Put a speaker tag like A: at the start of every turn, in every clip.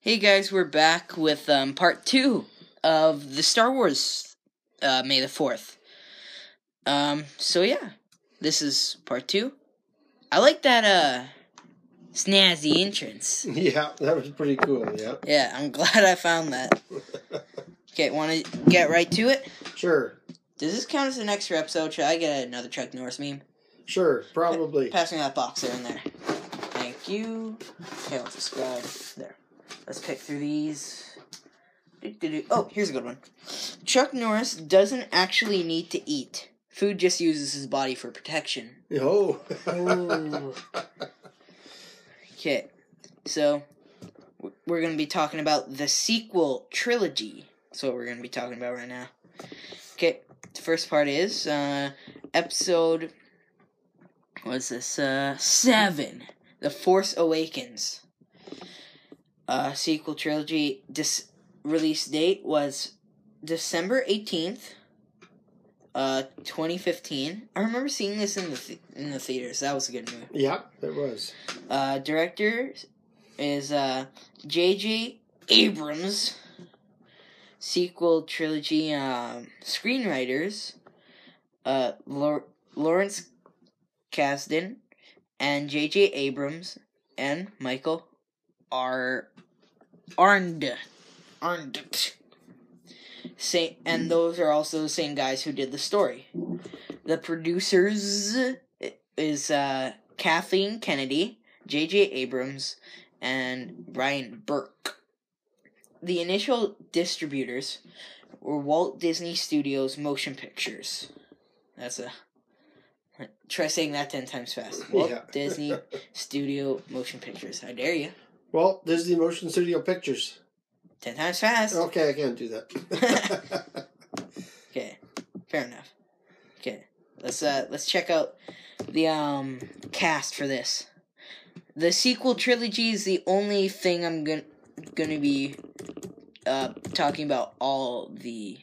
A: Hey guys, we're back with part 2 of the Star Wars May the 4th. So yeah, this is part 2. I like that snazzy entrance.
B: Yeah, that was pretty cool, yeah.
A: Yeah, I'm glad I found that. Okay, want to get right to it?
B: Sure.
A: Does this count as an extra episode? Should I get another Chuck Norris meme?
B: Sure, probably.
A: Pass me that box there and there. Thank you. Okay, I'll subscribe. There. Let's pick through these. Oh, here's a good one. Chuck Norris doesn't actually need to eat. Food just uses his body for protection.
B: Oh.
A: Okay, so we're going to be talking about the sequel trilogy. That's what we're going to be talking about right now. Okay, the first part is episode... What's this? 7. The Force Awakens. Sequel trilogy release date was December 18th, 2015. I remember seeing this in the theaters. That was a good movie.
B: Yeah, it was.
A: Director is J.J. Abrams. Sequel trilogy screenwriters Lawrence Kasdan and J.J. Abrams and Michael Arndt. And those are also the same guys who did the story. The producers is Kathleen Kennedy, J.J. Abrams, and Brian Burke. The initial distributors were Walt Disney Studios Motion Pictures. Try saying that 10 times fast. Walt Disney Studio Motion Pictures. I dare you.
B: Walt Disney Motion Studio Pictures.
A: 10 times fast.
B: Okay, I can't do that.
A: Okay, fair enough. Okay, let's check out the cast for this. The sequel trilogy is the only thing I'm gonna be talking about all the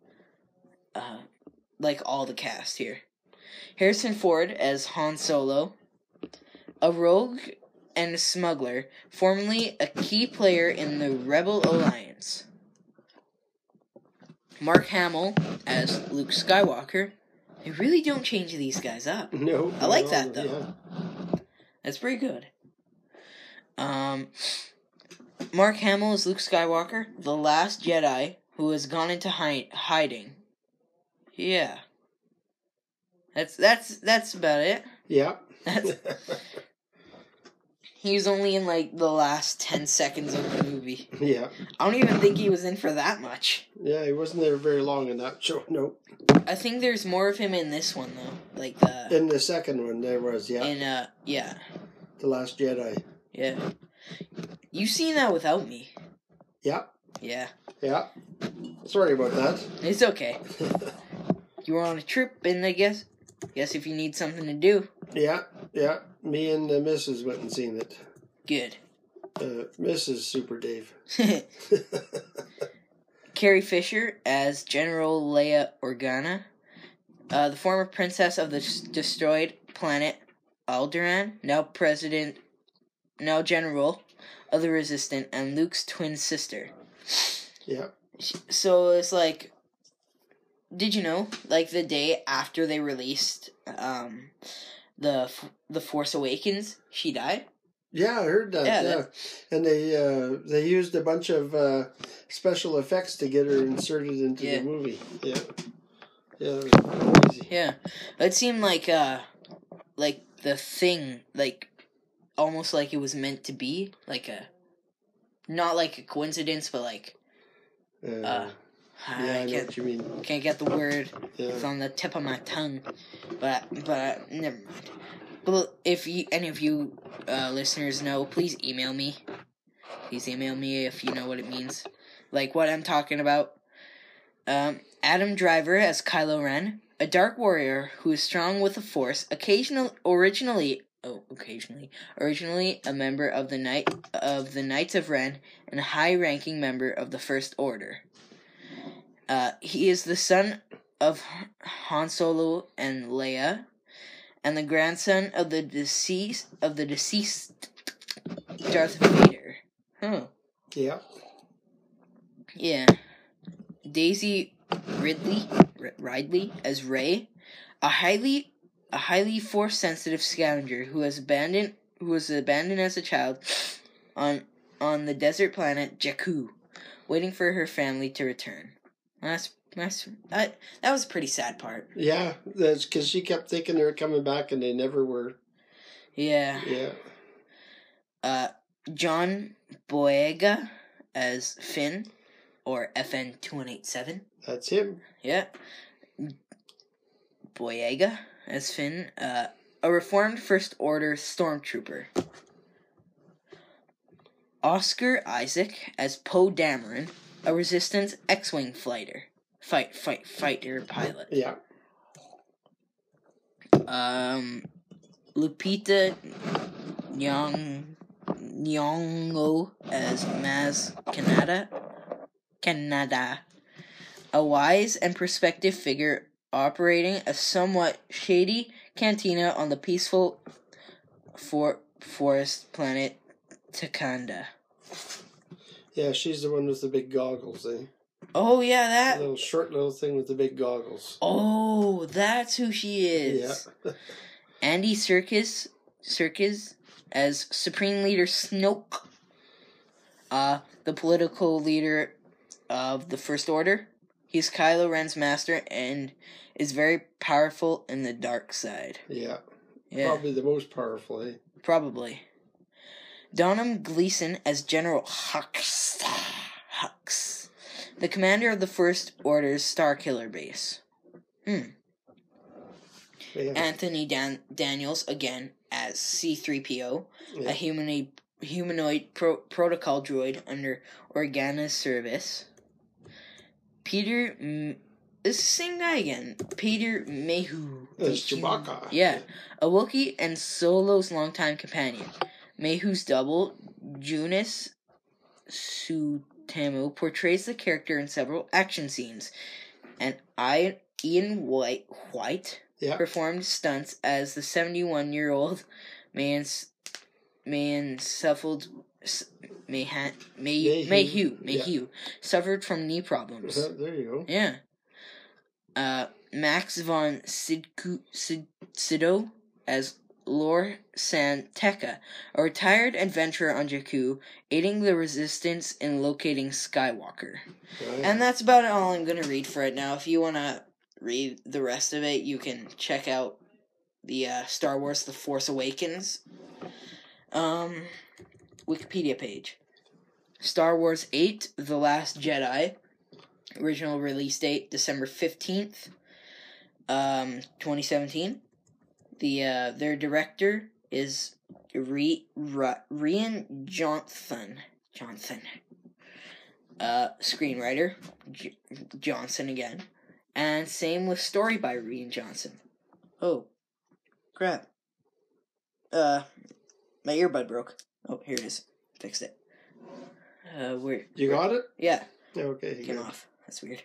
A: all the cast here. Harrison Ford as Han Solo, a rogue and a smuggler, formerly a key player in the Rebel Alliance. Mark Hamill as Luke Skywalker. They really don't change these guys up.
B: No.
A: I like that, though.
B: Yeah.
A: That's pretty good. Mark Hamill is Luke Skywalker, the last Jedi who has gone into hiding. Yeah. That's about it.
B: Yeah.
A: He was only in, the last 10 seconds of the movie.
B: Yeah.
A: I don't even think he was in for that much.
B: Yeah, he wasn't there very long in that show, no.
A: I think there's more of him in this one, though.
B: In the second one, there was, yeah.
A: Yeah.
B: The Last Jedi.
A: Yeah. You seen that without me.
B: Yeah.
A: Yeah.
B: Yeah. Sorry about that.
A: It's okay. You were on a trip, and I guess if you need something to do.
B: Yeah. Me and the Mrs. went and seen it.
A: Good.
B: Mrs. Super Dave.
A: Carrie Fisher as General Leia Organa, the former princess of the destroyed planet Alderaan, now General of the Resistance, and Luke's twin sister.
B: Yeah.
A: So it's did you know, the day after they released the Force Awakens, she died?
B: Yeah, I heard that. Yeah. And they used a bunch of special effects to get her inserted into the movie. Yeah. Yeah, that was crazy.
A: Yeah. It seemed like the thing, almost like it was meant to be, not like a coincidence, but
B: I know what you mean.
A: Can't get the word.
B: Yeah.
A: It's on the tip of my tongue. But never mind. But if any of you listeners know, please email me. Please email me if you know what it means. What I'm talking about. Adam Driver as Kylo Ren, a dark warrior who is strong with the Force, originally a member of the Knights of Ren and a high-ranking member of the First Order. He is the son of Han Solo and Leia, and the grandson of the deceased Darth Vader. Huh.
B: Yeah.
A: Yeah. Daisy Ridley as Rey, a highly force-sensitive scavenger who was abandoned as a child on the desert planet Jakku, waiting for her family to return. That was a pretty sad part.
B: Yeah, that's because she kept thinking they were coming back and they never were.
A: Yeah.
B: Yeah.
A: John Boyega as Finn, or FN-2187.
B: That's him.
A: Yeah. Boyega as Finn, a reformed First Order stormtrooper. Oscar Isaac as Poe Dameron, a Resistance X-Wing fighter pilot.
B: Yeah.
A: Lupita Nyong'o as Maz Kanata, a wise and perspective figure operating a somewhat shady cantina on the peaceful forest planet Takanda.
B: Yeah, she's the one with the big goggles, eh?
A: Oh, yeah, that...
B: little thing with the big goggles.
A: Oh, that's who she is.
B: Yeah.
A: Andy Serkis as Supreme Leader Snoke, the political leader of the First Order. He's Kylo Ren's master and is very powerful in the dark side.
B: Yeah. Probably the most powerful, eh?
A: Probably. Donham Gleeson as General Hux, the commander of the First Order's Starkiller base. Yeah. Anthony Daniels, again, as C-3PO, a humanoid protocol droid under Organa's service. Peter... It's the same guy again. Peter Mayhew.
B: That's Chewbacca.
A: Yeah. A Wookiee and Solo's longtime companion. Mayhew's double, Joonis Suotamo, portrays the character in several action scenes. And Ian White performed stunts as the 71-year-old Mayhew suffered from knee problems.
B: There you go.
A: Yeah. Max von Sydow as Lor San Tekka, a retired adventurer on Jakku, aiding the Resistance in locating Skywalker. Right. And that's about all I'm going to read for it now. If you want to read the rest of it, you can check out the Star Wars The Force Awakens Wikipedia page. Star Wars 8, The Last Jedi. Original release date, December 15th, 2017. Their director is Rian Johnson. Screenwriter, Johnson again. And same with story by Rian Johnson. Oh, crap. My earbud broke. Oh, here it is. Fixed it. Where?
B: You got it?
A: Yeah.
B: Okay.
A: Came off. That's weird.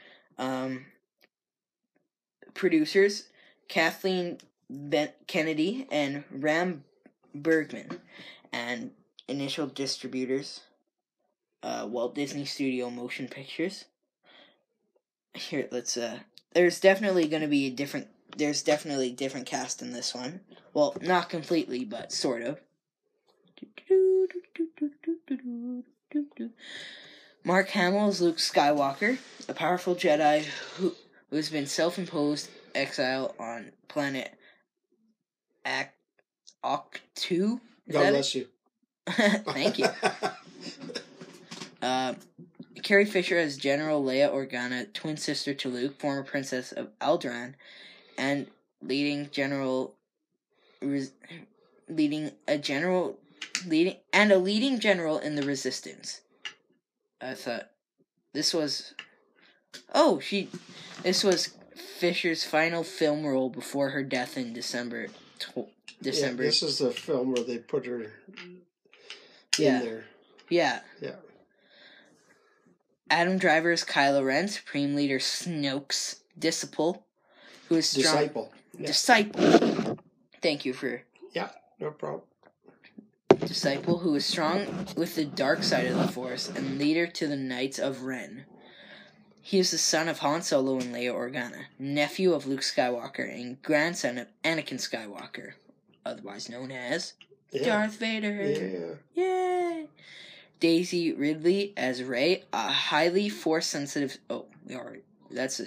A: Producers, Kathleen Kennedy and Ram Bergman. And initial distributors, Walt Disney Studio Motion Pictures. Here, let's, there's definitely different cast in this one. Well, not completely, but sort of. Mark Hamill is Luke Skywalker, a powerful Jedi who has been self-imposed exile on planet Ahch-To.
B: God bless you.
A: Thank you. Carrie Fisher as General Leia Organa, twin sister to Luke, former princess of Alderaan, and leading general in the Resistance. I thought this was Fisher's final film role before her death in December.
B: Yeah, this is the film where they put her in there.
A: Yeah.
B: Yeah.
A: Adam Driver is Kylo Ren, Supreme Leader Snoke's disciple, who is strong.
B: Disciple. Yeah.
A: Disciple. Thank you for.
B: Yeah, no problem.
A: disciple who was strong with the dark side of the Force and leader to the Knights of Ren. He is the son of Han Solo and Leia Organa, nephew of Luke Skywalker, and grandson of Anakin Skywalker, otherwise known as Darth Vader.
B: Yeah.
A: Yay! Daisy Ridley as Rey, a highly Force-sensitive... Oh, that's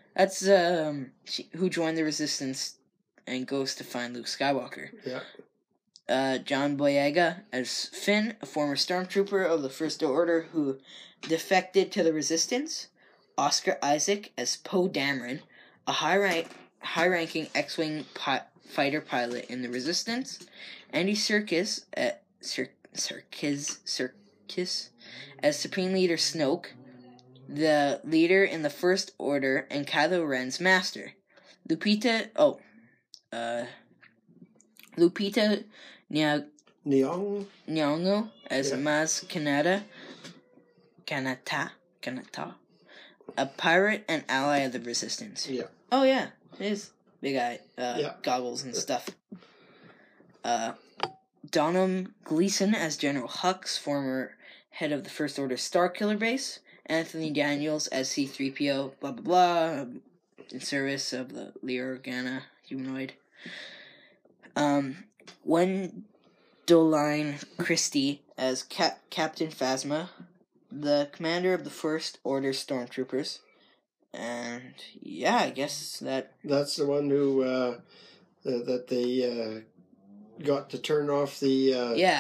A: who joined the Resistance and goes to find Luke Skywalker.
B: Yeah.
A: John Boyega as Finn, a former stormtrooper of the First Order who defected to the Resistance. Oscar Isaac as Poe Dameron, a high-ranking X-Wing fighter pilot in the Resistance. Andy Serkis as Supreme Leader Snoke, the leader in the First Order and Kylo Ren's master. Lupita Nyong'o as Maz Kanata, a pirate and ally of the Resistance.
B: Yeah.
A: Oh yeah, his big eye, goggles and stuff. Donham Gleeson as General Hux, former head of the First Order Starkiller Base. Anthony Daniels as C-3PO, blah blah blah, in service of the Leia Organa humanoid. Gwendoline Christie as Captain Phasma, the commander of the First Order Stormtroopers. And yeah, I guess
B: that's the one who that they got to turn off the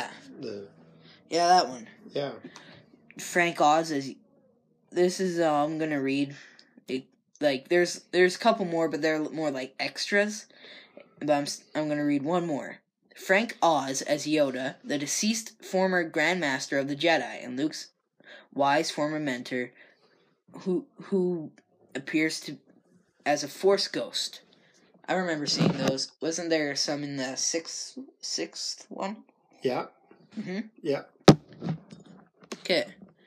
A: that one.
B: Yeah.
A: Frank Oz as... This is I'm gonna read. There's a couple more, but they're more like extras. But I'm gonna read one more. Frank Oz as Yoda, the deceased former Grand Master of the Jedi and Luke's wise former mentor, who appears to as a Force ghost. I remember seeing those. Wasn't there some in the sixth one?
B: Yeah.
A: Mm-hmm.
B: Yeah.
A: Okay.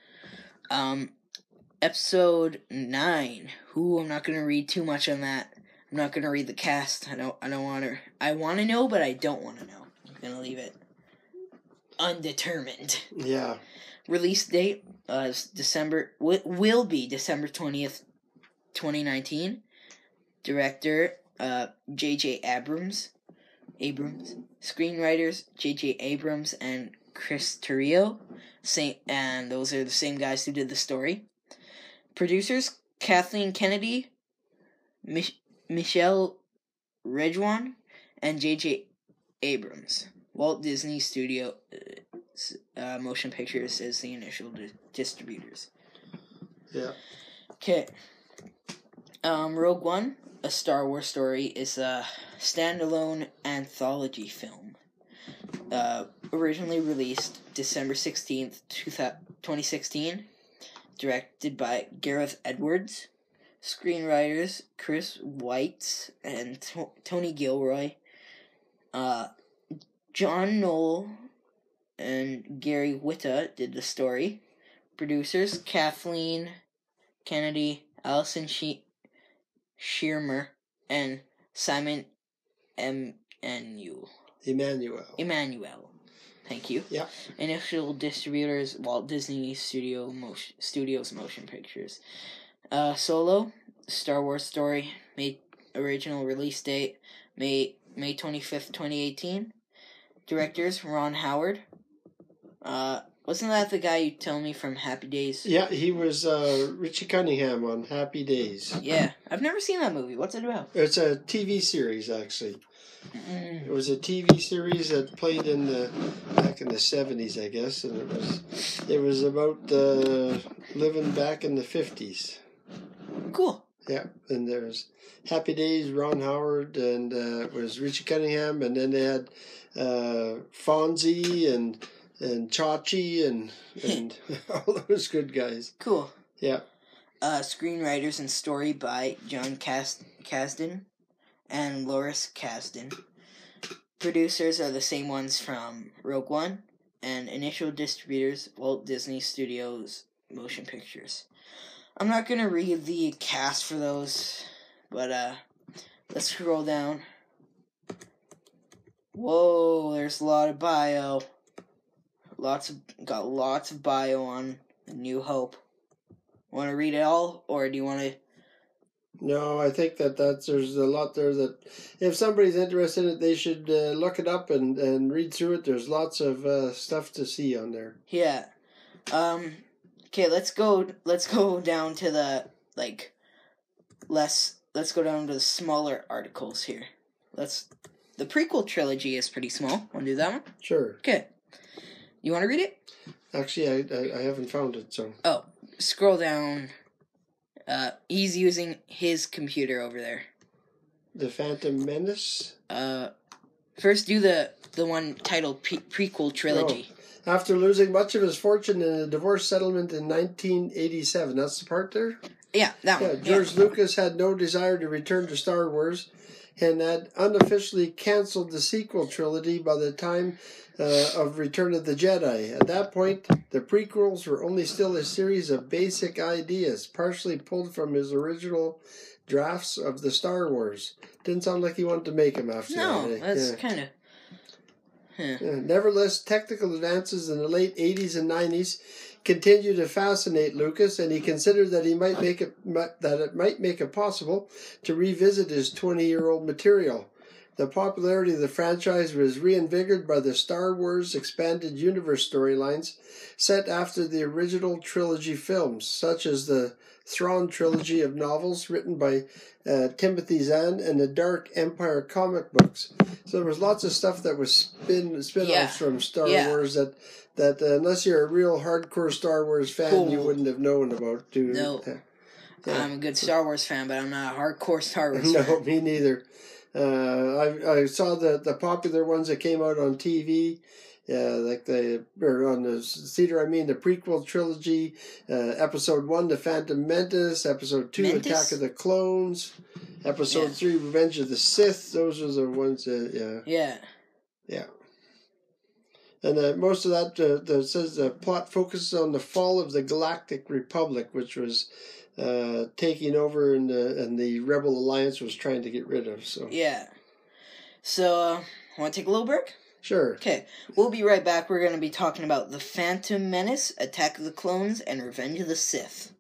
A: Episode 9. I'm not gonna read too much on that. I'm not gonna read the cast. I don't want to. I want to know, but I don't want to know. I'm gonna leave it undetermined.
B: Yeah.
A: Release date is will be December 20th, 2019. Director J.J. Abrams. Screenwriters J.J. Abrams and Chris Terrio. And those are the same guys who did the story. Producers Kathleen Kennedy, Michelle Redjuan, and J.J. Abrams. Walt Disney Studio Motion Pictures is the initial distributors.
B: Yeah.
A: Okay. Rogue One, A Star Wars Story, is a standalone anthology film. Originally released December 16th, 2016. Directed by Gareth Edwards. Screenwriters Chris Weitz and Tony Gilroy. John Knoll and Gary Whitta did the story. Producers Kathleen Kennedy, Allison Schirmer, and Simon Emmanuel. Thank you.
B: Yeah.
A: Initial distributors Walt Disney Studios Motion Pictures. Solo, Star Wars Story, original release date May 25th, 2018. Directors Ron Howard. Wasn't that the guy you told me from Happy Days?
B: Yeah, he was Richie Cunningham on Happy Days.
A: Yeah, I've never seen that movie. What's it about?
B: It's a TV series, actually. It was a TV series that played back in the 70s, I guess, and it was about living back in the 50s.
A: Cool.
B: Yeah, and there's Happy Days, Ron Howard, and it was Richie Cunningham, and then they had Fonzie and Chachi and all those good guys.
A: Cool.
B: Yeah.
A: Screenwriters and story by John Kasdan and Loris Kasdan. Producers are the same ones from Rogue One, and initial distributors Walt Disney Studios Motion Pictures. I'm not gonna read the cast for those, but let's scroll down. Whoa, there's a lot of bio. got lots of bio on New Hope. Want to read it all, or do you want to?
B: No, I think there's a lot there that if somebody's interested in it, they should look it up and read through it. There's lots of stuff to see on there.
A: Yeah. Okay, let's go down to the let's go down to the smaller articles here. The prequel trilogy is pretty small. Want to do that one?
B: Sure.
A: Okay. You want to read it?
B: Actually, I haven't found it, so.
A: Oh, scroll down. He's using his computer over there.
B: The Phantom Menace?
A: First do the one titled prequel trilogy.
B: Oh. After losing much of his fortune in a divorce settlement in 1987. That's the part there?
A: Yeah, that one.
B: George Lucas had no desire to return to Star Wars and had unofficially canceled the sequel trilogy by the time of Return of the Jedi. At that point, the prequels were only still a series of basic ideas, partially pulled from his original drafts of the Star Wars. Didn't sound like he wanted to make them after that.
A: No, that's kind of...
B: Nevertheless, technical advances in the late 80s and 90s continued to fascinate Lucas, and he considered that it might make it possible to revisit his 20-year-old material. The popularity of the franchise was reinvigorated by the Star Wars Expanded Universe storylines set after the original trilogy films, such as the Thrawn trilogy of novels written by Timothy Zahn and the Dark Empire comic books. So there was lots of stuff that was spin-offs from Star Wars that unless you're a real hardcore Star Wars fan, you wouldn't have known about.
A: No. I'm a good Star Wars fan, but I'm not a hardcore Star Wars fan.
B: No, me neither. I saw the popular ones that came out on TV, or on the theater. I mean, the prequel trilogy, Episode 1, The Phantom Menace, Episode 2, Attack of the Clones, Episode 3, Revenge of the Sith. Those are the ones that, Yeah. And most of that says the plot focuses on the fall of the Galactic Republic, which was taking over and the Rebel Alliance was trying to get rid of. So
A: want to take a little break?
B: Sure.
A: Okay, we'll be right back. We're going to be talking about The Phantom Menace, Attack of the Clones, and Revenge of the Sith.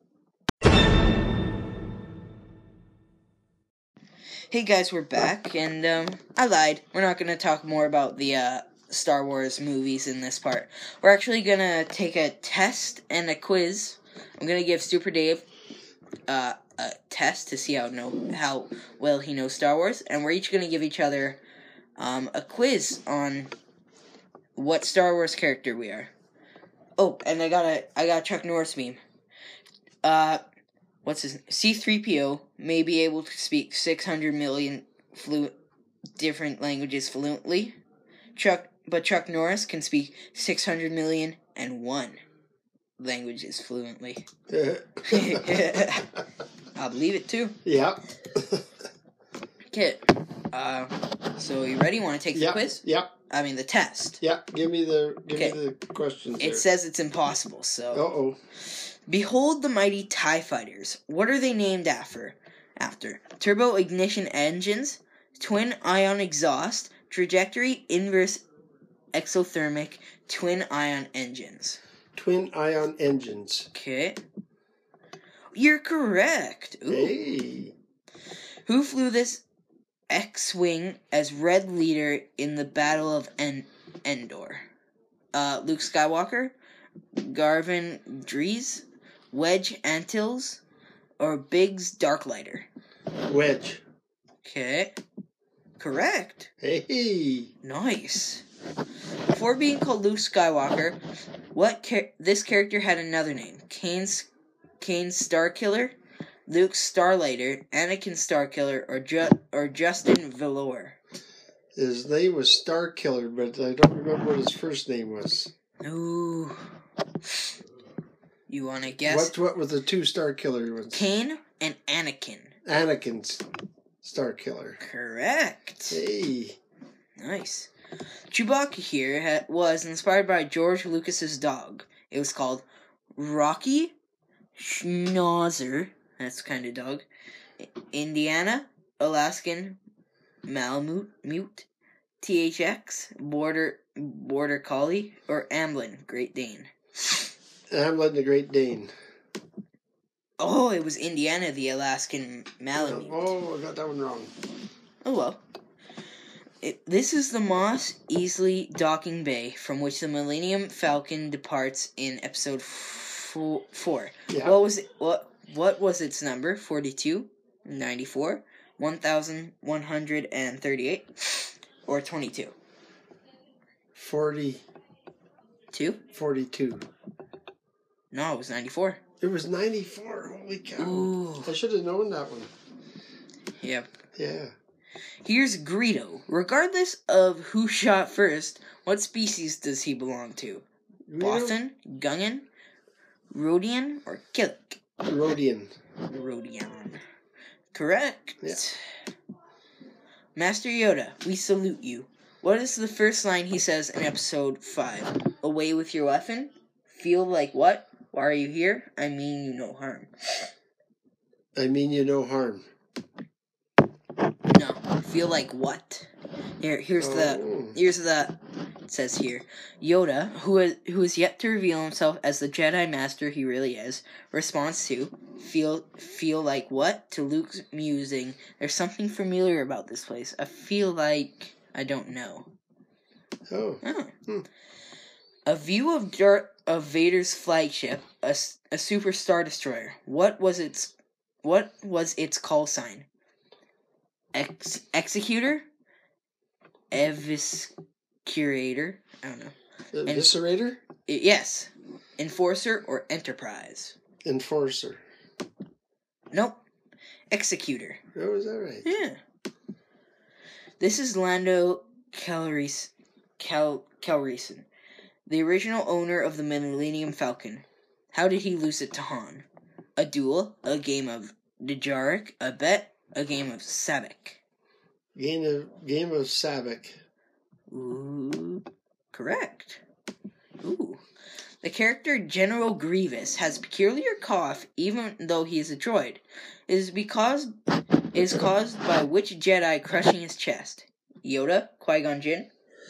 A: Hey guys, we're back, and I lied. We're not going to talk more about the Star Wars movies in this part. We're actually going to take a test and a quiz. I'm going to give Super Dave a test to see how well he knows Star Wars, and we're each going to give each other a quiz on what Star Wars character we are. Oh, and I got a Chuck Norris meme. C-3PO may be able to speak 600 million different languages fluently. Chuck Norris can speak 600 million and one languages fluently. I'll believe it too.
B: Yeah.
A: Okay. So you ready? Want to take the quiz?
B: Yep.
A: I mean the test.
B: Yeah. Give me the questions.
A: It says it's impossible. So.
B: Uh-oh.
A: Behold the mighty TIE fighters. What are they named after? Turbo ignition engines, twin ion exhaust, trajectory inverse exothermic, twin ion engines.
B: Twin ion engines.
A: Okay. You're correct. Ooh.
B: Hey.
A: Who flew this X-Wing as Red Leader in the Battle of Endor? Luke Skywalker, Garvin Drees, Wedge Antilles, or Biggs Darklighter?
B: Wedge.
A: Okay. Correct.
B: Hey.
A: Nice. Before being called Luke Skywalker, this character had another name. Kane's Starkiller, Luke Starlighter, Anakin Starkiller, or Justin Valor.
B: His name was Starkiller, but I don't remember what his first name was.
A: Ooh. You want to guess?
B: What were the two Starkiller ones?
A: Kane and Anakin.
B: Anakin's Starkiller.
A: Correct.
B: Hey.
A: Nice. Chewbacca here was inspired by George Lucas's dog. It was called Rocky Schnauzer. That's kind of dog. Indiana, Alaskan Malamute, THX, Border Border Collie, or Amblin, Great Dane?
B: Amblin the Great Dane.
A: Oh, it was Indiana, the Alaskan Malamute.
B: Oh, I got that one wrong.
A: Oh well. This is the Moss Eisley docking bay from which the Millennium Falcon departs in episode 4.
B: Yeah.
A: What was its number? 42, 94, 1138, or 22?
B: 42.
A: No, it was 94.
B: It was 94. Holy cow.
A: Ooh.
B: I should have known that one.
A: Yep.
B: Yeah.
A: Here's Greedo. Regardless of who shot first, what species does he belong to? Bothan, Gungan, Rodian, or Killick?
B: Rodian.
A: Correct.
B: Yeah.
A: Master Yoda, we salute you. What is the first line he says in episode 5? Away with your weapon? Feel like what? Why are you here? I mean you no harm.
B: I mean you no harm.
A: No. Feel like what? Here's the it says here. Yoda, who is yet to reveal himself as the Jedi Master he really is, responds to feel like what? To Luke's musing, there's something familiar about this place. I feel like I don't know.
B: Oh.
A: A view of Vader's flagship, a Super Star Destroyer. What was its call sign? Executor? Eviscerator? I don't know.
B: Eviscerator?
A: Yes. Enforcer or Enterprise?
B: Enforcer.
A: Nope. Executor.
B: Oh, is that right?
A: Yeah. This is Lando Calrissian, the original owner of the Millennium Falcon. How did he lose it to Han? A duel, a game of Dejarik, a bet, a game of Sabak.
B: Game of Sabak.
A: Ooh, correct. Ooh. The character General Grievous has peculiar cough even though he is a droid. It is caused by which Jedi crushing his chest? Yoda, Qui-Gon Jinn.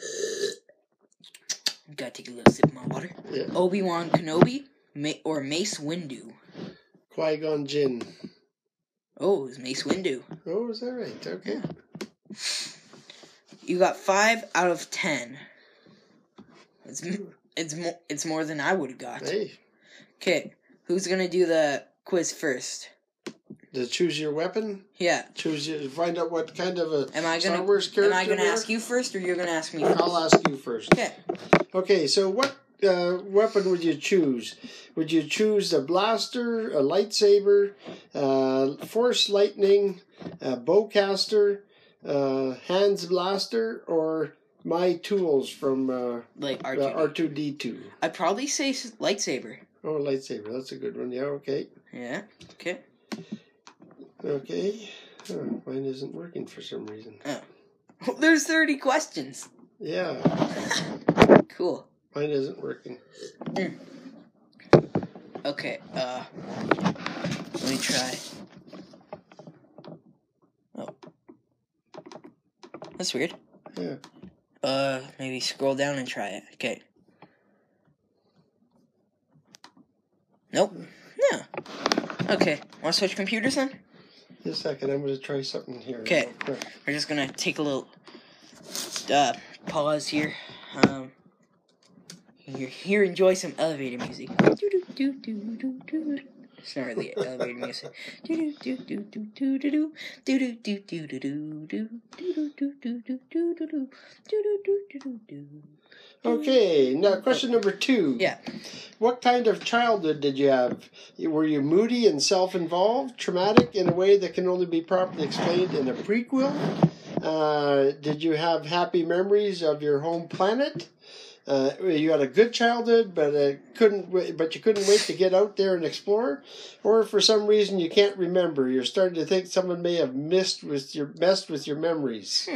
A: Gotta take a little sip of my water.
B: Yeah.
A: Obi-Wan Kenobi or Mace Windu.
B: Qui-Gon Jinn.
A: Oh, it was Mace Windu.
B: Oh, is that right? Okay.
A: Yeah. You got 5 out of 10. It's more than I would have got.
B: Hey.
A: Okay, who's gonna do the quiz first?
B: To choose your weapon?
A: Yeah.
B: Find out what kind of a
A: Star
B: Wars character.
A: Am I gonna ask you first, or you're gonna ask me first?
B: I'll ask you first.
A: Okay.
B: Okay, so what weapon would you choose? Would you choose a blaster, a lightsaber, force lightning, a bowcaster, hands blaster, or my tools from
A: like R2D2? I'd probably say lightsaber.
B: Oh, lightsaber. That's a good one. Yeah, okay.
A: Yeah, okay.
B: Okay. Oh, mine isn't working for some reason.
A: Oh. There's 30 questions.
B: Yeah.
A: Cool.
B: Mine isn't working.
A: Okay, let me try. Oh. That's weird.
B: Yeah.
A: Maybe scroll down and try it. Okay. Nope. No. Okay. Want to switch computers then?
B: Just a second. I'm going to try something here.
A: Okay. We're just going to take a little pause here. Here, enjoy some elevator music. It's not really elevator music.
B: Okay, now question number 2.
A: Yeah.
B: What kind of childhood did you have? Were you moody and self-involved, traumatic in a way that can only be properly explained in a prequel? Did you have happy memories of your home planet? You had a good childhood, but you couldn't wait to get out there and explore, or for some reason you can't remember. You're starting to think someone may have messed with your memories.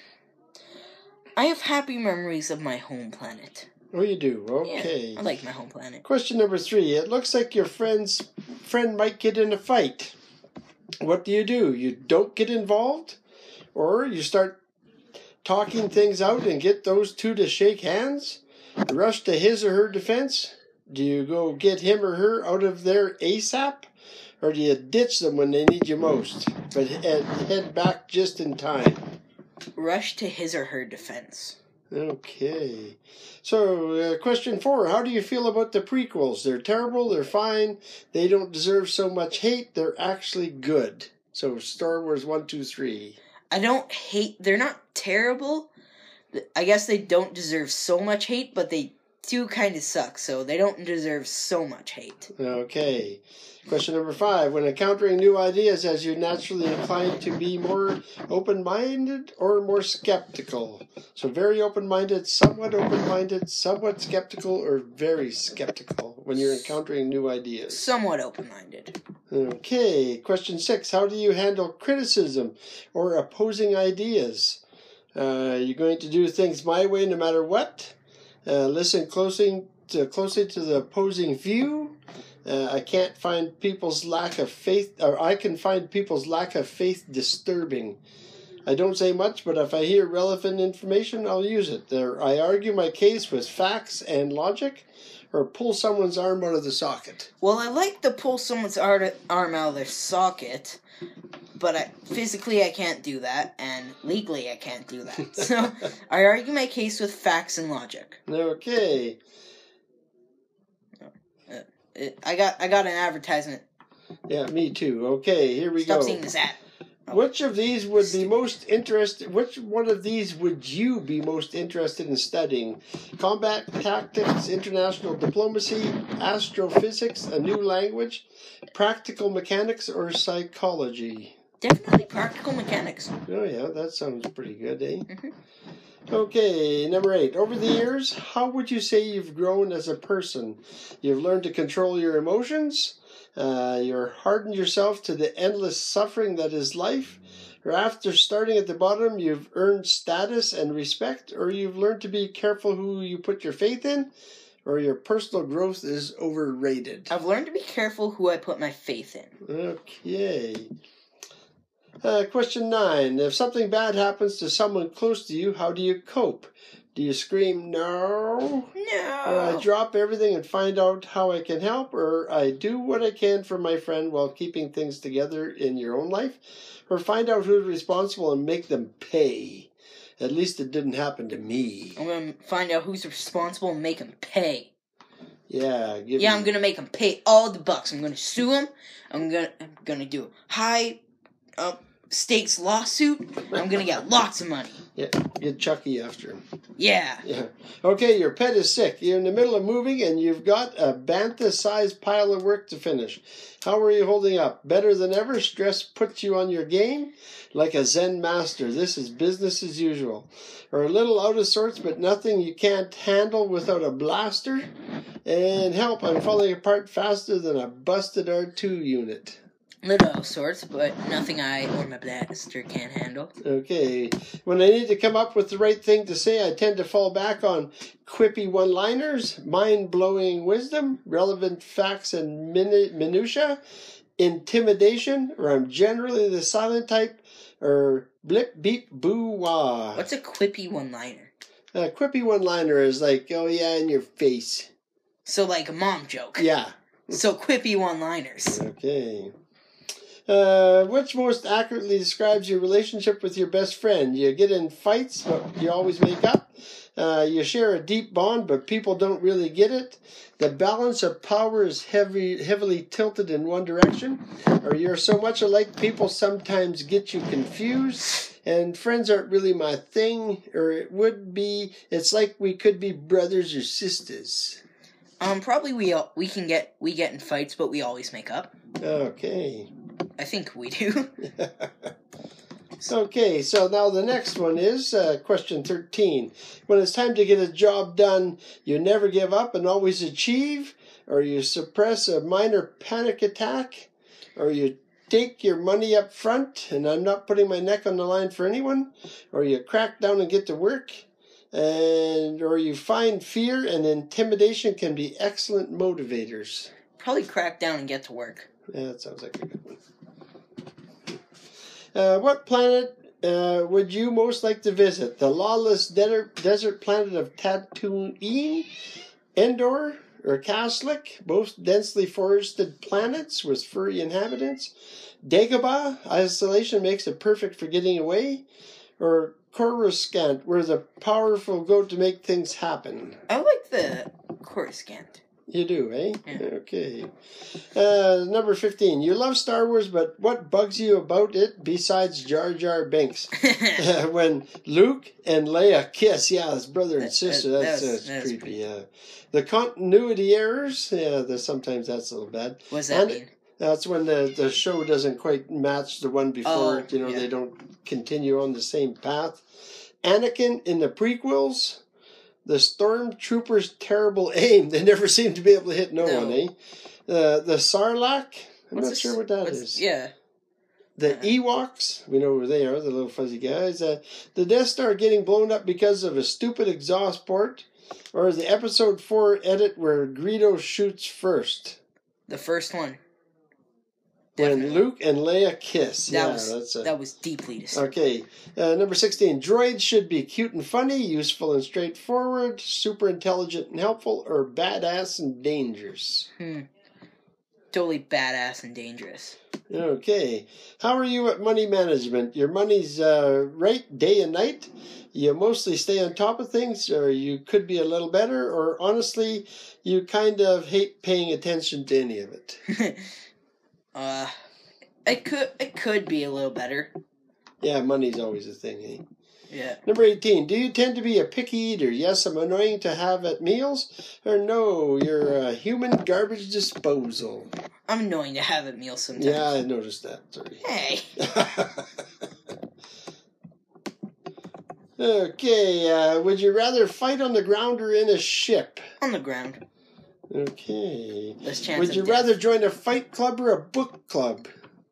A: I have happy memories of my home planet.
B: Oh, you do? Okay.
A: Yeah, I like my home planet.
B: Question number 3. It looks like your friend might get in a fight. What do? You don't get involved, or you start talking things out and get those two to shake hands? Rush to his or her defense? Do you go get him or her out of there ASAP? Or do you ditch them when they need you most, but head back just in time?
A: Rush to his or her defense.
B: Okay. So, question 4. How do you feel about the prequels? They're terrible, they're fine, they don't deserve so much hate, they're actually good. So, Star Wars 1, 2, 3.
A: I don't hate... They're not terrible. I guess they don't deserve so much hate, but they do kind of suck, so they don't deserve so much hate.
B: Okay. Question number 5. When encountering new ideas, as you naturally inclined to be more open-minded or more skeptical? So very open-minded, somewhat skeptical, or very skeptical when you're encountering new ideas?
A: Somewhat open-minded.
B: Okay. Question 6. How do you handle criticism or opposing ideas? You're going to do things my way no matter what? Listen closely to the opposing view? I can find people's lack of faith disturbing. I don't say much, but if I hear relevant information, I'll use it. I argue my case with facts and logic, or pull someone's arm out of the socket.
A: Well, I like to pull someone's arm out of their socket, but physically I can't do that, and legally I can't do that. So I argue my case with facts and logic.
B: Okay.
A: I got an advertisement.
B: Yeah, me too. Okay, here we go.
A: Stop seeing this ad. Oh.
B: Which one of these would you be most interested in studying? Combat tactics, international diplomacy, astrophysics, a new language, practical mechanics, or psychology?
A: Definitely practical mechanics.
B: Oh yeah, that sounds pretty good, eh?
A: Mm-hmm.
B: Okay, number 8. Over the years, how would you say you've grown as a person? You've learned to control your emotions? You're hardened yourself to the endless suffering that is life? Or after starting at the bottom, you've earned status and respect? Or you've learned to be careful who you put your faith in? Or your personal growth is overrated?
A: I've learned to be careful who I put my faith in.
B: Okay. Question 9. If something bad happens to someone close to you, how do you cope? Do you scream, no?
A: No!
B: Or I drop everything and find out how I can help? Or I do what I can for my friend while keeping things together in your own life? Or find out who's responsible and make them pay? At least it didn't happen to me.
A: I'm going to find out who's responsible and make them pay.
B: Yeah.
A: I'm going to make them pay all the bucks. I'm going to sue them. I'm going to do a high stakes lawsuit. I'm going to get lots of money.
B: Yeah, get Chucky after him.
A: Yeah.
B: Okay, your pet is sick. You're in the middle of moving and you've got a bantha-sized pile of work to finish. How are you holding up? Better than ever? Stress puts you on your game? Like a Zen master, this is business as usual. Or a little out of sorts, but nothing you can't handle without a blaster? And help, I'm falling apart faster than a busted R2 unit.
A: Little out of sorts, but nothing I or my blaster can't handle.
B: Okay. When I need to come up with the right thing to say, I tend to fall back on quippy one-liners, mind-blowing wisdom, relevant facts and minutia, intimidation, or I'm generally the silent type, or blip, beep, boo, wah.
A: What's a quippy one-liner?
B: A quippy one-liner is like, oh yeah, in your face.
A: So like a mom joke.
B: Yeah.
A: So quippy one-liners.
B: Okay. Which most accurately describes your relationship with your best friend? You get in fights, but you always make up. You share a deep bond, but people don't really get it. The balance of power is heavily tilted in one direction. Or you're so much alike, people sometimes get you confused. And friends aren't really my thing. Or it's like we could be brothers or sisters.
A: Probably we get in fights, but we always make up.
B: Okay.
A: I think we do.
B: Okay, so now the next one is question 13. When it's time to get a job done, you never give up and always achieve, or you suppress a minor panic attack, or you take your money up front, and I'm not putting my neck on the line for anyone, or you crack down and get to work, or you find fear and intimidation can be excellent motivators.
A: Probably crack down and get to work.
B: Yeah, that sounds like a good one. What planet would you most like to visit? The lawless desert planet of Tatooine, Endor, or Kaslik, both densely forested planets with furry inhabitants? Dagobah, isolation makes it perfect for getting away? Or Coruscant, where the powerful go to make things happen?
A: I like the Coruscant.
B: You do, eh?
A: Yeah.
B: Okay. Number 15. You love Star Wars, but what bugs you about it besides Jar Jar Binks? When Luke and Leia kiss, yeah, it's brother and sister. That's creepy, yeah. The continuity errors, yeah, sometimes that's a little bad.
A: What's that mean?
B: That's when the show doesn't quite match the one before it. You know, they don't continue on the same path. Anakin in the prequels. The Stormtroopers' terrible aim. They never seem to be able to hit no one, eh? The Sarlacc. I'm not sure what that is.
A: Yeah.
B: The Ewoks. We know who they are, the little fuzzy guys. The Death Star getting blown up because of a stupid exhaust port. Or the Episode 4 edit where Greedo shoots first.
A: The first one.
B: When Luke and Leia kiss.
A: That was deeply
B: Okay.
A: disturbing.
B: Number 16. Droids should be cute and funny, useful and straightforward, super intelligent and helpful, or badass and dangerous.
A: Totally badass and dangerous.
B: Okay. How are you at money management? Your money's right day and night? You mostly stay on top of things, or you could be a little better, or honestly, you kind of hate paying attention to any of it?
A: It could be a little better.
B: Yeah, money's always a thing, eh?
A: Yeah.
B: Number 18. Do you tend to be a picky eater? Yes, I'm annoying to have at meals. Or no, you're a human garbage disposal.
A: I'm annoying to have at meals sometimes.
B: Yeah, I noticed that. Sorry.
A: Hey.
B: Okay. Would you rather fight on the ground or in a ship?
A: On the ground.
B: Okay.
A: Less chance
B: Would you
A: of death.
B: rather join a fight club or a book club?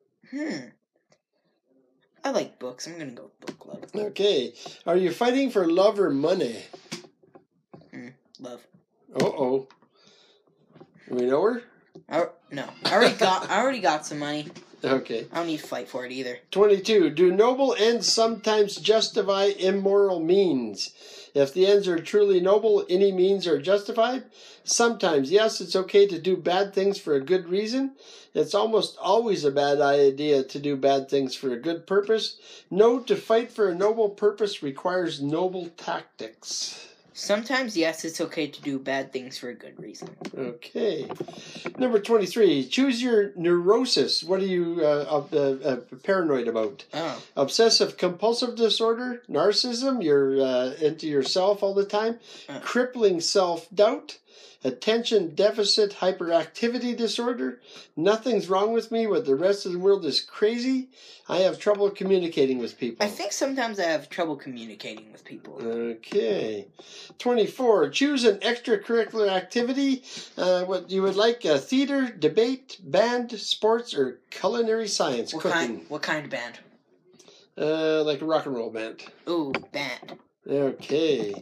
A: I like books. I'm gonna go book club.
B: Okay. Are you fighting for love or money?
A: Love.
B: Uh-oh. We know her?
A: No. I already got some money.
B: Okay.
A: I don't need to fight for it either.
B: 22. Do noble ends sometimes justify immoral means? If the ends are truly noble, any means are justified? Sometimes, yes, it's okay to do bad things for a good reason. It's almost always a bad idea to do bad things for a good purpose. No, to fight for a noble purpose requires noble tactics.
A: Sometimes, yes, it's okay to do bad things for a good reason.
B: Okay. Number 23. Choose your neurosis. What are you paranoid about?
A: Oh.
B: Obsessive-compulsive disorder? Narcissism? You're into yourself all the time? Crippling self-doubt? Attention deficit hyperactivity disorder? Nothing's wrong with me, but the rest of the world is crazy? I have trouble communicating with people.
A: I think sometimes I have trouble communicating with people.
B: Okay. 24. Choose an extracurricular activity. What you would like: theater, debate, band, sports, or culinary science. Cooking.
A: What kind of band?
B: Like a rock and roll band.
A: Ooh, band.
B: Okay.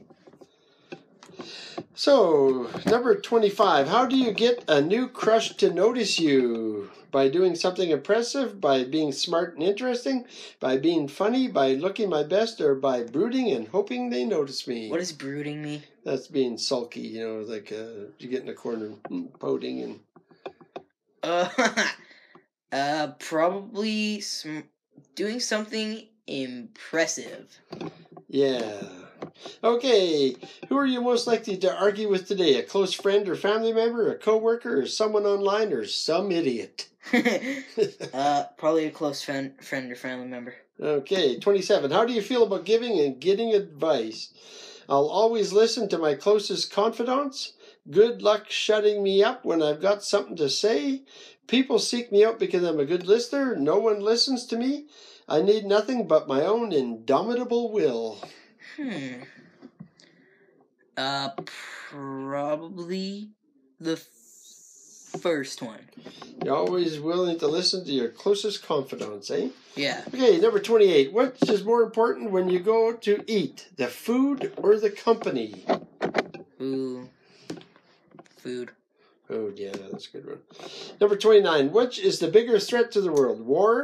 B: So, number 25. How do you get a new crush to notice you? By doing something impressive? By being smart and interesting? By being funny? By looking my best? Or by brooding and hoping they notice me?
A: What does brooding mean?
B: That's being sulky, you know, like you get in a corner pouting and...
A: Probably doing something impressive.
B: Yeah. Okay, who are you most likely to argue with today? A close friend or family member, a coworker, or someone online, or some idiot?
A: Probably a close friend or family member.
B: Okay, 27. How do you feel about giving and getting advice? I'll always listen to my closest confidants. Good luck shutting me up when I've got something to say. People seek me out because I'm a good listener. No one listens to me. I need nothing but my own indomitable will.
A: Probably the first one.
B: You're always willing to listen to your closest confidants, eh?
A: Yeah.
B: Okay, number 28. What is more important when you go to eat? The food or the company?
A: Ooh. Food.
B: Food, yeah, that's a good one. Number 29. Which is the bigger threat to the world? War,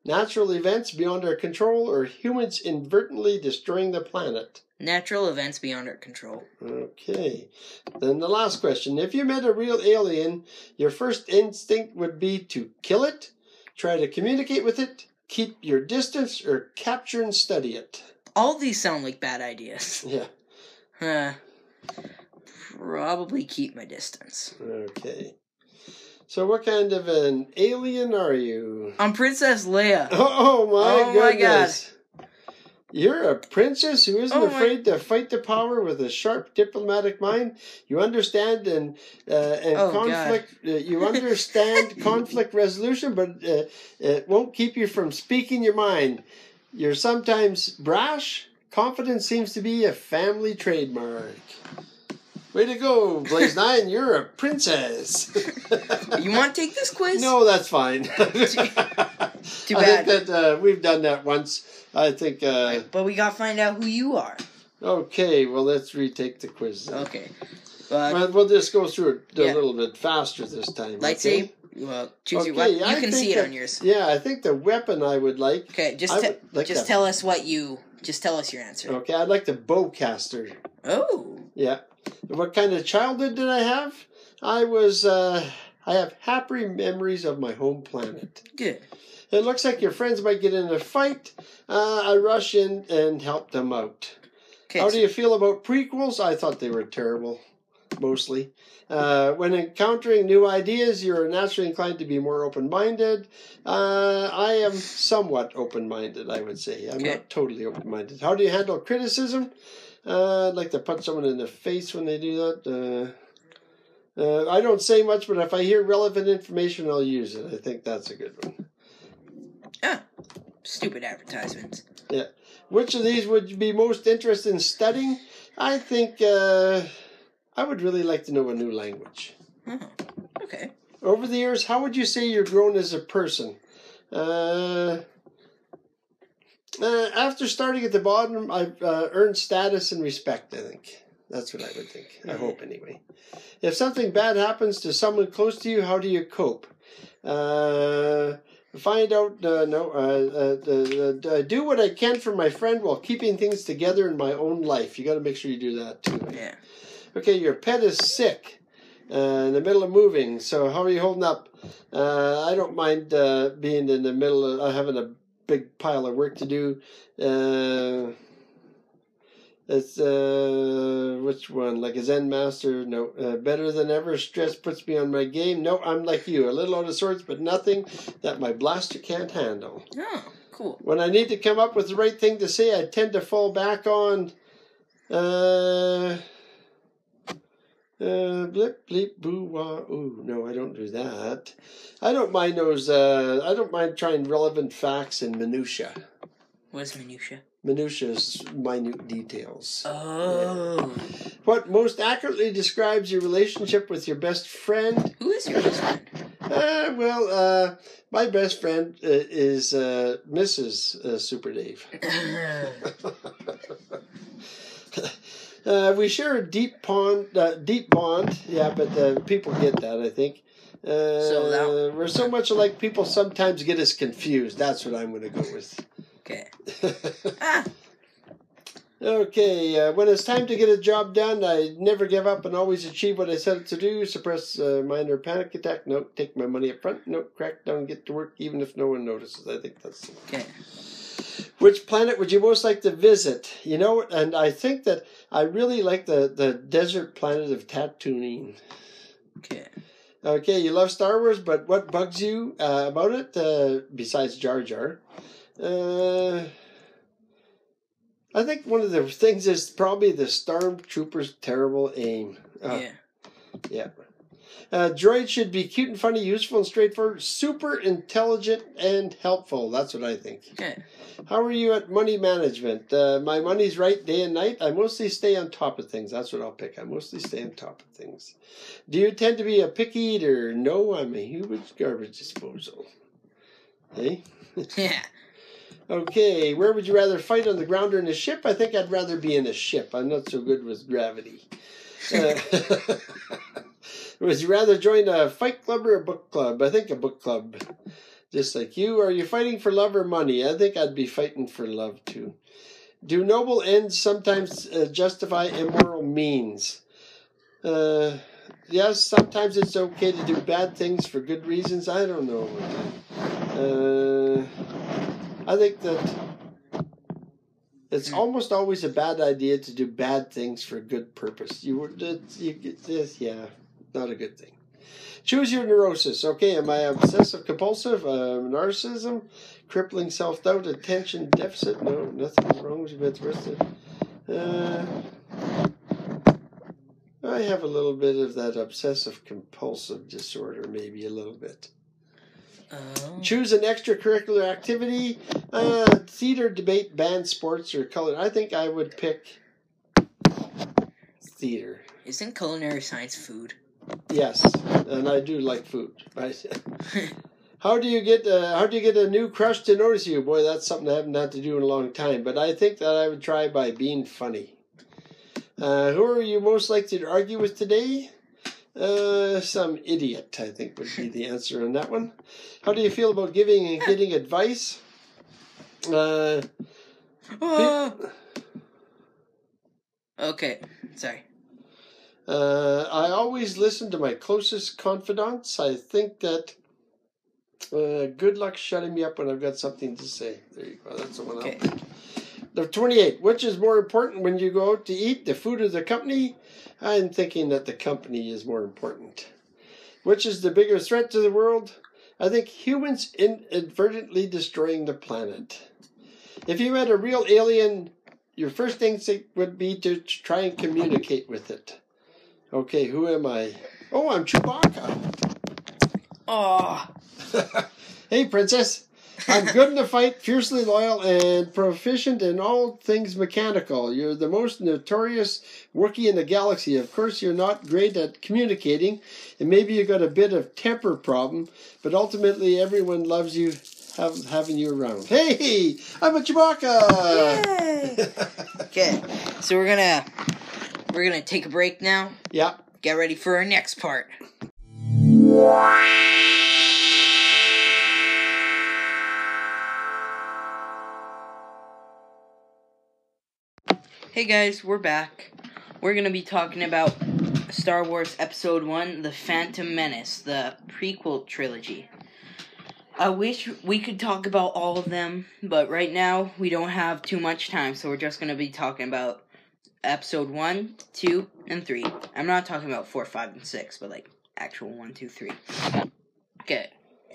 B: natural events beyond our control, or humans inadvertently destroying the planet?
A: Natural events beyond our control.
B: Okay. Then the last question. If you met a real alien, your first instinct would be to kill it, try to communicate with it, keep your distance, or capture and study it?
A: All these sound like bad ideas.
B: Yeah.
A: Probably keep my distance.
B: Okay. So what kind of an alien are you?
A: I'm Princess Leia.
B: Oh my goodness.
A: My God.
B: You're a princess who isn't
A: Oh
B: afraid to fight the power with a sharp diplomatic mind. You understand and conflict. You understand conflict resolution, but it won't keep you from speaking your mind. You're sometimes brash. Confidence seems to be a family trademark. Way to go, Blaze 9. You're a princess.
A: You want to take this quiz?
B: No, that's fine.
A: Too
B: I
A: bad.
B: think that we've done that once. I think...
A: But we got to find out who you are.
B: Okay, well, let's retake the quiz then.
A: Okay.
B: We'll just go through it a little bit faster this time.
A: Lightsaber.
B: Okay?
A: Well, choose your weapon. You can see it on yours.
B: Yeah, I think the weapon I would like...
A: Okay, just tell us what you... Just tell us your answer.
B: Okay, I'd like the bowcaster.
A: Oh.
B: Yeah. What kind of childhood did I have? I have happy memories of my home planet.
A: Good.
B: It looks like your friends might get in a fight. I rush in and help them out.
A: Okay,
B: How do you feel about prequels? I thought they were terrible, mostly. When encountering new ideas, you're naturally inclined to be more open-minded. I am somewhat open-minded, I would say. I'm not totally open-minded. How do you handle criticism? I'd like to punch someone in the face when they do that. I don't say much, but if I hear relevant information, I'll use it. I think that's a good one.
A: Stupid advertisements.
B: Yeah. Which of these would you be most interested in studying? I think I would really like to know a new language.
A: Oh, okay.
B: Over the years, how would you say you've grown as a person? After starting at the bottom, I've earned status and respect, I think. That's what I would think. I hope, anyway. If something bad happens to someone close to you, how do you cope? Find out, do what I can for my friend while keeping things together in my own life. You got to make sure you do that, too.
A: Yeah.
B: Okay, your pet is sick in the middle of moving, so how are you holding up? I don't mind being in the middle of having a big pile of work to do. It's which one? Like a Zen master? No. Better than ever. Stress puts me on my game. No, I'm like you, a little out of sorts, but nothing that my blaster can't handle.
A: Oh, cool.
B: When I need to come up with the right thing to say, I tend to fall back on blip bleep boo wah ooh. No, I don't do that. I don't mind those. I don't mind trying relevant facts and minutia.
A: What is minutia?
B: Minutia is minute details.
A: Oh.
B: Yeah. What most accurately describes your relationship with your best friend?
A: Who is your best friend?
B: My best friend is Mrs. Super Dave. We share a deep bond. Yeah, but people get that, I think. We're so much alike, people sometimes get us confused. That's what I'm going to go with.
A: Okay.
B: Okay, when it's time to get a job done, I never give up and always achieve what I set out to do. Suppress minor panic attack. No. Take my money up front. No. Crack down, get to work, even if no one notices. I think that's...
A: Okay.
B: Which planet would you most like to visit? You know, and I think that I really like the desert planet of Tatooine.
A: Okay.
B: Okay, you love Star Wars, but what bugs you about it, besides Jar Jar? I think one of the things is probably the Stormtrooper's terrible aim. Yeah. Droids should be cute and funny, useful and straightforward, super intelligent and helpful. That's what I think.
A: Okay.
B: How are you at money management? My money's right day and night. I mostly stay on top of things. That's what I'll pick. I mostly stay on top of things. Do you tend to be a picky eater? No, I'm a huge garbage disposal. Hey?
A: Yeah.
B: Okay, where would you rather fight, on the ground or in a ship? I think I'd rather be in a ship. I'm not so good with gravity. Would you rather join a fight club or a book club? I think a book club. just like you. Are you fighting for love or money? I think I'd be fighting for love too. Do noble ends sometimes justify immoral means? Yes, sometimes it's okay to do bad things for good reasons. I don't know. I think that it's almost always a bad idea to do bad things for a good purpose. Yeah, not a good thing. Choose your neurosis. Okay, am I obsessive compulsive, narcissism, crippling self-doubt, attention deficit? No, nothing wrong with it. I have a little bit of that obsessive compulsive disorder, maybe a little bit. Choose an extracurricular activity, theater, debate, band, sports, or color. I think I would pick theater.
A: Isn't culinary science food?
B: Yes, and I do like food. Right? How do you get a new crush to notice you? Boy, that's something I haven't had to do in a long time. But I think that I would try by being funny. Who are you most likely to argue with today? Some idiot, I think, would be the answer on that one. How do you feel about giving and getting advice?
A: Okay, sorry.
B: I always listen to my closest confidants. I think that good luck shutting me up when I've got something to say. There you go. That's the one. Okay. The 28. Which is more important when you go out to eat, the food or the company? I'm thinking that the company is more important. Which is the bigger threat to the world? I think humans inadvertently destroying the planet. If you had a real alien, your first instinct would be to try and communicate with it. Okay, who am I? Oh, I'm Chewbacca.
A: Oh.
B: Hey, princess. I'm good in the fight, fiercely loyal, and proficient in all things mechanical. You're the most notorious Wookiee in the galaxy. Of course, you're not great at communicating, and maybe you got a bit of temper problem, but ultimately everyone loves you, having you around. Hey, I'm a Chewbacca!
A: Yay! Okay, so we're gonna take a break now.
B: Yeah.
A: Get ready for our next part. Hey guys, we're back. We're going to be talking about Star Wars Episode 1, The Phantom Menace, the prequel trilogy. I wish we could talk about all of them, but right now we don't have too much time, so we're just going to be talking about Episode 1, 2, and 3. I'm not talking about 4, 5, and 6, but like actual 1, 2, 3. Okay.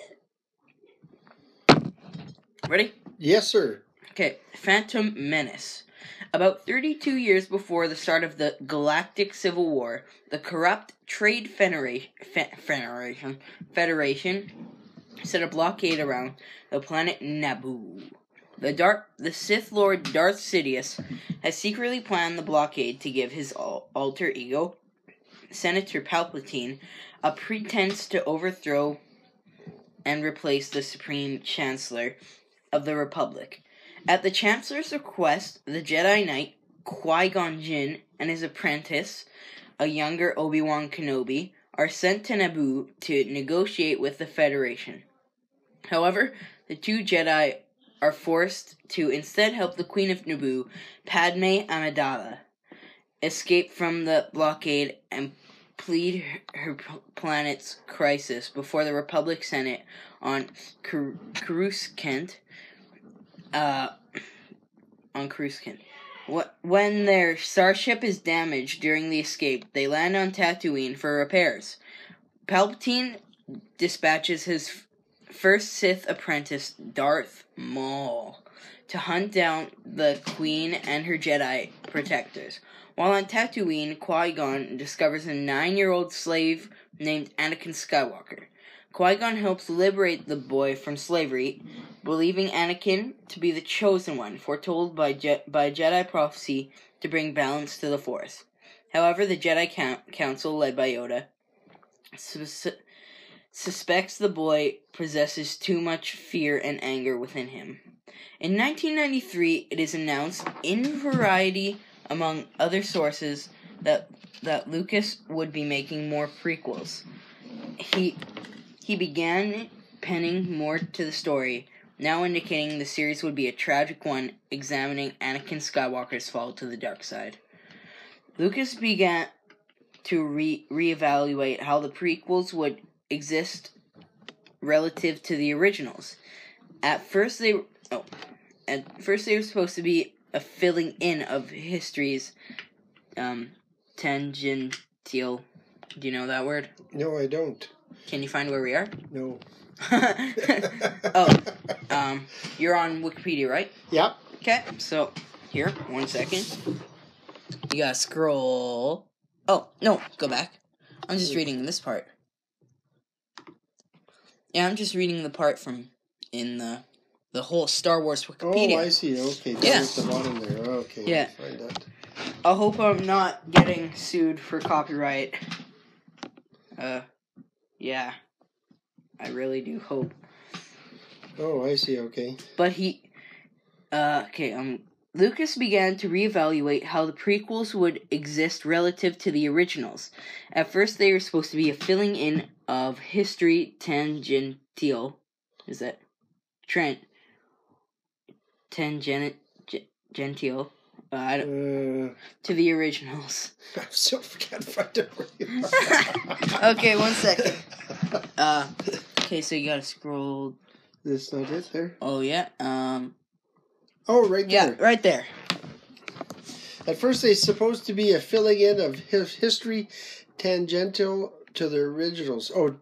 A: Ready?
B: Yes, sir.
A: Okay, Phantom Menace. About 32 years before the start of the Galactic Civil War, the corrupt Trade Federation set a blockade around the planet Naboo. The Sith Lord Darth Sidious has secretly planned the blockade to give his alter ego, Senator Palpatine, a pretense to overthrow and replace the Supreme Chancellor of the Republic. At the Chancellor's request, the Jedi Knight Qui-Gon Jinn and his apprentice, a younger Obi-Wan Kenobi, are sent to Naboo to negotiate with the Federation. However, the two Jedi are forced to instead help the Queen of Naboo, Padme Amidala, escape from the blockade and plead her planet's crisis before the Republic Senate on Coruscant. When their starship is damaged during the escape, they land on Tatooine for repairs. Palpatine dispatches his first Sith apprentice, Darth Maul, to hunt down the Queen and her Jedi protectors. While on Tatooine, Qui-Gon discovers a 9-year-old slave named Anakin Skywalker. Qui-Gon helps liberate the boy from slavery, believing Anakin to be the chosen one, foretold by Jedi prophecy to bring balance to the Force. However, the Jedi Council, led by Yoda, suspects the boy possesses too much fear and anger within him. In 1993, it is announced in Variety, among other sources, that Lucas would be making more prequels. He began penning more to the story, now indicating the series would be a tragic one, examining Anakin Skywalker's fall to the dark side. Lucas began to reevaluate how the prequels would exist relative to the originals. At first they were supposed to be a filling in of history's tangential. Do you know that word?
B: No, I don't.
A: Can you find where we are?
B: No.
A: You're on Wikipedia, right?
B: Yep.
A: Okay, so here, 1 second. You gotta scroll. Oh, no, go back. I'm just reading this part. Yeah, I'm just reading the part from in the whole Star Wars Wikipedia.
B: Oh, I see. Okay, down
A: Yeah.
B: at the bottom there. Okay,
A: Yeah.
B: I'll find that.
A: I hope I'm not getting sued for copyright. Yeah. I really do hope.
B: Oh, I see. Okay.
A: But Lucas began to reevaluate how the prequels would exist relative to the originals. At first, they were supposed to be a filling in of history tangential. Is that tangential? To the originals.
B: I'm so can't find it.
A: Okay, 1 second. Okay, so you gotta scroll.
B: That's not it there.
A: Oh yeah.
B: Oh, right there.
A: Yeah, right there.
B: At first, they're supposed to be a filling in of history tangential to the originals. Oh,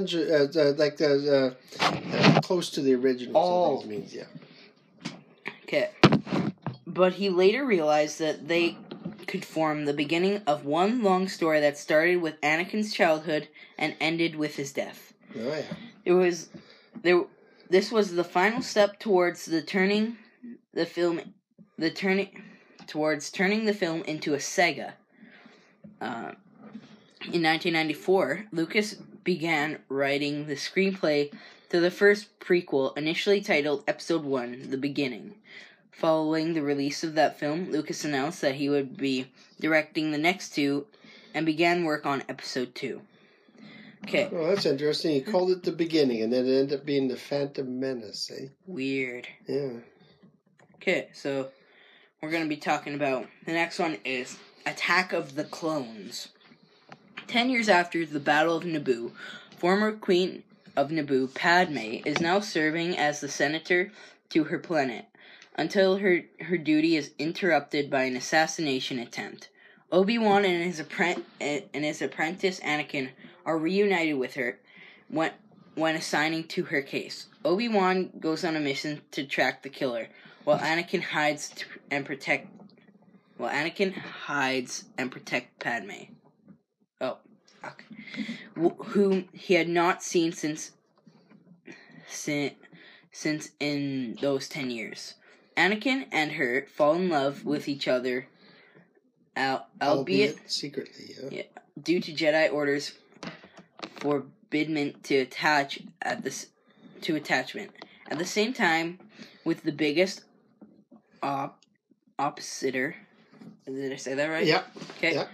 B: close to the originals.
A: Oh.
B: I think it means, yeah.
A: Okay. But he later realized that they could form the beginning of one long story that started with Anakin's childhood and ended with his death.
B: Oh
A: This
B: yeah.
A: was the final step towards turning the film into a saga. In 1994, Lucas began writing the screenplay to the first prequel, initially titled Episode 1, The Beginning. Following the release of that film, Lucas announced that he would be directing the next two and began work on Episode 2. Okay.
B: Oh, that's interesting. He called it The Beginning, and then it ended up being The Phantom Menace, eh?
A: Weird.
B: Yeah.
A: Okay, so we're going to be talking about... The next one is Attack of the Clones. 10 years after the Battle of Naboo, former Queen of Naboo, Padme, is now serving as the senator to her planet, until her duty is interrupted by an assassination attempt. Obi-Wan and his apprentice Anakin are reunited with her when assigning to her case. Obi-Wan goes on a mission to track the killer, while Anakin hides and protect Padme. Oh, okay. Whom he had not seen since in those 10 years. Anakin and her fall in love with each other, albeit
B: secretly, yeah.
A: due to Jedi orders forbidden to attachment. At the same time, with the biggest oppositor. Did I say that right?
B: Yeah.
A: Okay.
B: Yeah.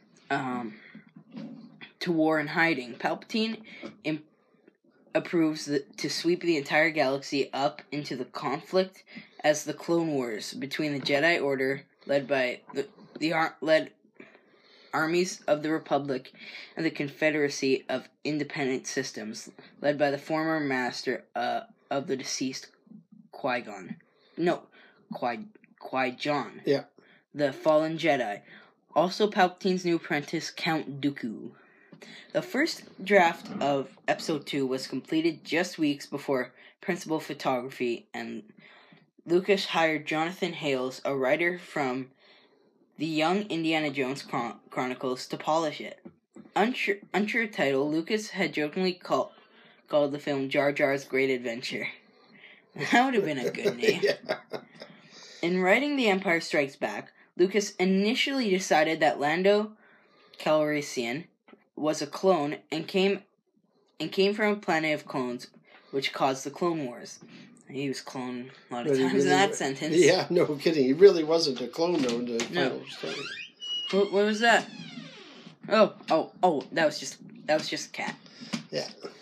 A: To war and hiding, Palpatine approves to sweep the entire galaxy up into the conflict as the Clone Wars between the Jedi Order, led by the armies of the Republic, and the Confederacy of Independent Systems, led by the former master of the deceased Qui-Gon. No, Qui-Gon.
B: Yeah.
A: The fallen Jedi. Also Palpatine's new apprentice, Count Dooku. The first draft of Episode 2 was completed just weeks before principal photography, and Lucas hired Jonathan Hales, a writer from the Young Indiana Jones Chronicles, to polish it. Unsure title, Lucas had jokingly called the film Jar Jar's Great Adventure. That would have been a good name.
B: Yeah.
A: In writing The Empire Strikes Back, Lucas initially decided that Lando Calrissian was a clone and came from a planet of clones, which caused the Clone Wars. He was cloned a lot of times in that sentence.
B: Yeah, no kidding. He really wasn't a clone, though, in the final story.
A: What was that? Oh, that was just a cat.
B: Yeah.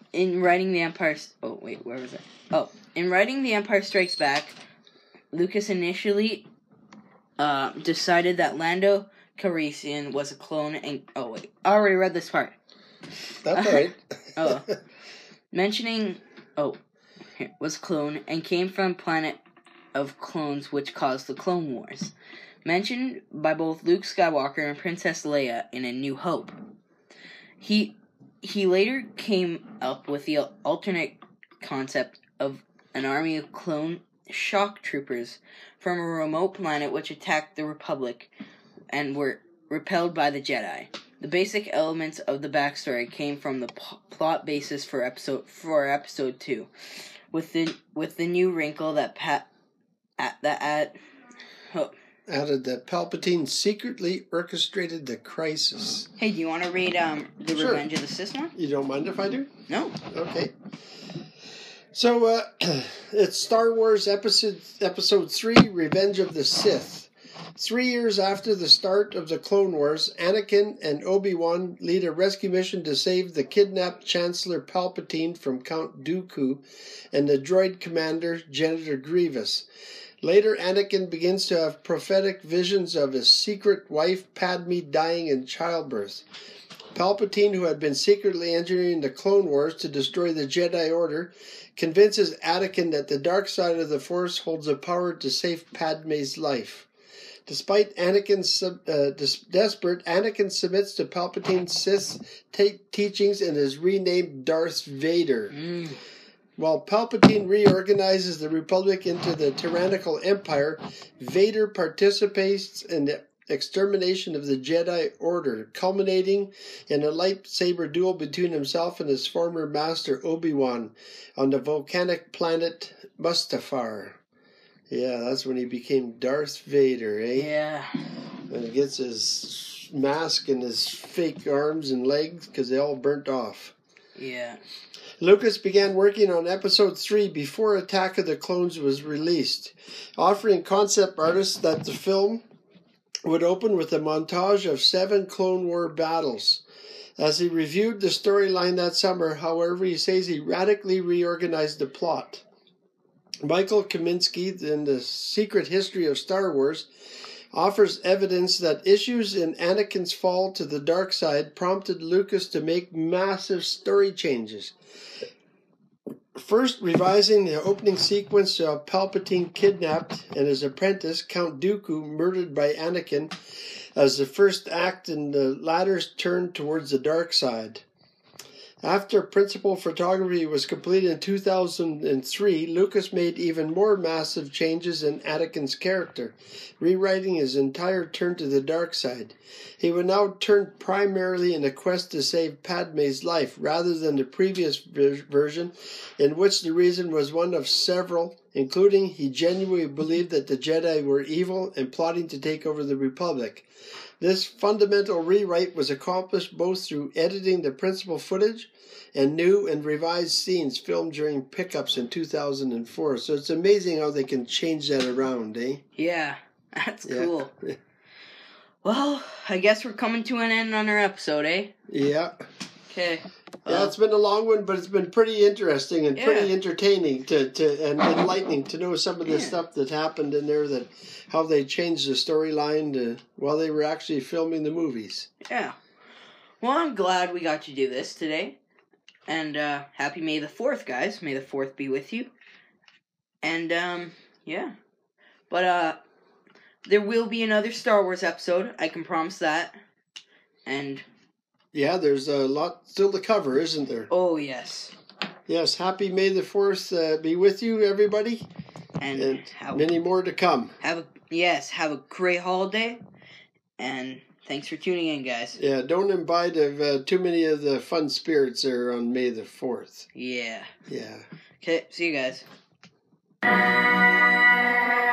A: in writing The Empire... Oh, wait, where was it? Oh, in writing The Empire Strikes Back, Lucas initially decided that Lando Calrissian was a clone and... Oh, wait, I already read this part.
B: That's right.
A: Oh. Mentioning... Oh, here, was a clone and came from planet of clones which caused the Clone Wars. Mentioned by both Luke Skywalker and Princess Leia in A New Hope. He later came up with the alternate concept of an army of clone shock troopers from a remote planet which attacked the Republic and were repelled by the Jedi. The basic elements of the backstory came from the plot basis for episode 2, with the new wrinkle that
B: added that Palpatine secretly orchestrated the crisis.
A: Hey, do you want to read the
B: Sure.
A: Revenge of the Sith one?
B: You don't mind if I do?
A: No.
B: Okay. So, it's Star Wars Episode 3, Revenge of the Sith. 3 years after the start of the Clone Wars, Anakin and Obi-Wan lead a rescue mission to save the kidnapped Chancellor Palpatine from Count Dooku and the droid commander, Senator Grievous. Later, Anakin begins to have prophetic visions of his secret wife, Padme, dying in childbirth. Palpatine, who had been secretly engineering the Clone Wars to destroy the Jedi Order, convinces Anakin that the dark side of the Force holds the power to save Padme's life. Despite Anakin's desperate, Anakin submits to Palpatine's Sith teachings and is renamed Darth Vader. While Palpatine reorganizes the Republic into the tyrannical Empire, Vader participates in the extermination of the Jedi Order, culminating in a lightsaber duel between himself and his former master Obi-Wan on the volcanic planet Mustafar. Yeah, that's when he became Darth Vader, eh?
A: Yeah.
B: And he gets his mask and his fake arms and legs because they all burnt off.
A: Yeah.
B: Lucas began working on Episode 3 before Attack of the Clones was released, offering concept artists that the film would open with a montage of 7 Clone War battles. As he reviewed the storyline that summer, however, he says he radically reorganized the plot. Michael Kaminsky, in The Secret History of Star Wars, offers evidence that issues in Anakin's fall to the dark side prompted Lucas to make massive story changes. First, revising the opening sequence of Palpatine kidnapped and his apprentice, Count Dooku, murdered by Anakin, as the first act in the latter's turn towards the dark side. After principal photography was completed in 2003, Lucas made even more massive changes in Anakin's character, rewriting his entire turn to the dark side. He would now turn primarily in a quest to save Padme's life, rather than the previous version, in which the reason was one of several, including he genuinely believed that the Jedi were evil and plotting to take over the Republic. This fundamental rewrite was accomplished both through editing the principal footage and new and revised scenes filmed during pickups in 2004. So it's amazing how they can change that around, eh?
A: Yeah, that's cool. Well, I guess we're coming to an end on our episode, eh?
B: Yeah.
A: Okay.
B: Yeah, it's been a long one, but it's been pretty interesting and pretty entertaining and enlightening to know some of the stuff that happened in there, that how they changed the storyline while they were actually filming the movies.
A: Yeah. Well, I'm glad we got to do this today. And happy May the 4th, guys. May the 4th be with you. And, yeah. But, there will be another Star Wars episode. I can promise that. And...
B: yeah, there's a lot still to cover, isn't there?
A: Oh, yes.
B: Yes, happy May the 4th be with you, everybody.
A: And
B: many more to come.
A: Have a great holiday. And thanks for tuning in, guys.
B: Yeah, don't imbibe of too many of the fun spirits there on May the 4th.
A: Yeah.
B: Yeah.
A: Okay, see you guys.